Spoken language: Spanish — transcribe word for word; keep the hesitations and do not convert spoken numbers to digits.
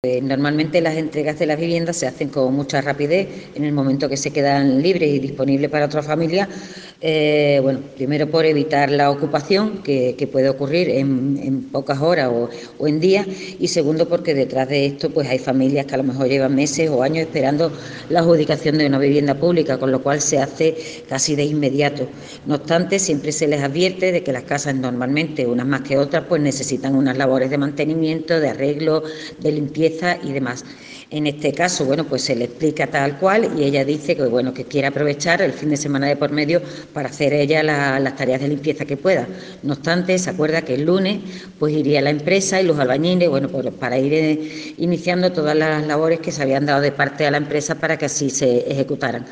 Eh, normalmente las entregas de las viviendas se hacen con mucha rapidez en el momento que se quedan libres y disponibles para otra familia. Eh, bueno, primero por evitar la ocupación que, que puede ocurrir en, en pocas horas o, o en días, y segundo porque detrás de esto pues hay familias que a lo mejor llevan meses o años esperando la adjudicación de una vivienda pública, con lo cual se hace casi de inmediato. No obstante, siempre se les advierte de que las casas normalmente, unas más que otras, pues necesitan unas labores de mantenimiento, de arreglo, de limpieza y demás. En este caso, bueno, pues se le explica tal cual y ella dice que, bueno, que quiere aprovechar el fin de semana de por medio para hacer ella la, las tareas de limpieza que pueda. No obstante, se acuerda que el lunes pues iría la empresa y los albañiles, bueno, pues para ir eh, iniciando todas las labores que se habían dado de parte a la empresa para que así se ejecutaran.